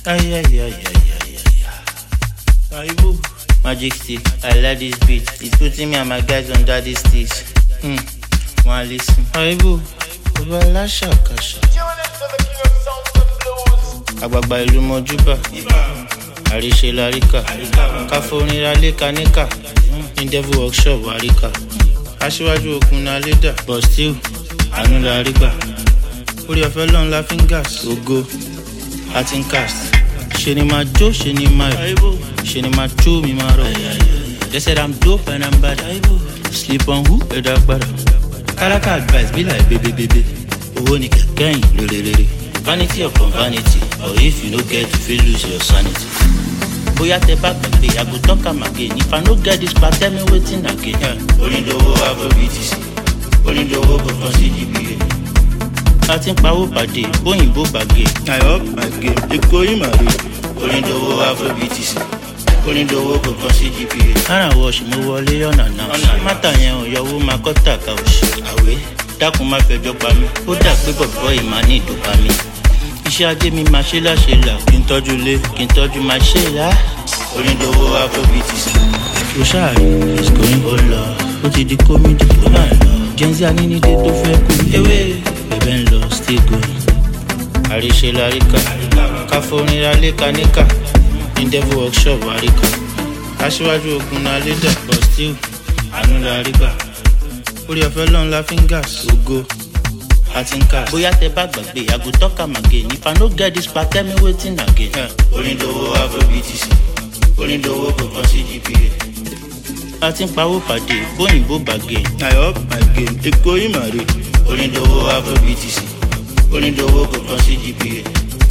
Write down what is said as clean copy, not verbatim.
Aibu. Magic stick, I like this beat. It's putting me and my guys under these sticks. Wanna listen? Aibu. Obala shakasha. Agbagba ìlú Mọ́júbà. Àríṣe láríkà. Káforin ralé kaníkà. In devil workshop wáríkà. Aṣíwájú okun na lédà. But still, àánú la rí gbà. Orí ọ̀fẹ́ lọ́n la fi ń gas. Ògo, a ti ń cast. Ṣé ni máa jó, ṣé ni máa yọ̀. Ṣé ni máa jó mi máa rọ̀. They said I'm dope and I'm bad. Sleep on who? Ẹ̀dá gbàdà. Kálákà advice be like baby. Owó ni kẹ̀kẹ́ yìn lérelére. Vanity upon vanity, or if you no get, you fit lose your sanity. Boya te back me, I go talk am again. If I no get this part, tell me wetin again. Onídòwò Afro-BTC, onídòwò go for CGPA. A ti ń pawó pàdé, bóyìnbó bàgé. I up my game, Èkó ìmàrè. Onídòwò Afro-BTC, onídòwò go for CGPA. Ara wash mo wọlé ọ̀nà náà. Mátà yẹn ò yọwó máa kọ́tà ká òṣì. Àwé dákun má fẹjọ́ pa mí. Ó dà pé bọ̀bọ̀ ìmá ní ìdòpá mi. Iṣẹ́ ajé mi máa ṣe láṣẹ là. Kí n tọ́jú lé, kí n tọ́jú máa ṣe là. Onídòwò Afro-BTC. Ó ṣàárẹ̀, it's going ó lọ. Ó ti di kómìdì tó máa lọ. Jẹ́nsí Anínídé tó fẹ́ kú. Ewé bẹ̀bẹ̀ ń lọ, still going. Àríṣe láríkà. Káforin ralé kaníkà. In devil workshop wáríkà. Aṣíwájú ogun na lédà. But still, àánú la rí gbà. Orí ọ̀fẹ́ lọ́n la fi ń gas. Ògo, a ti ń cast. Bóyá tẹ bá gbàgbé, I go talk am again. If I no get this part, tell me wetin again. Onídòwò Afro-BTC, onídòwò go for CGPA. A ti ń pawó pàdé, bóyìnbó bàgé. I up my game, Èkó ìmàrè. Onídòwò Afro-BTC, onídòwò go for CGPA.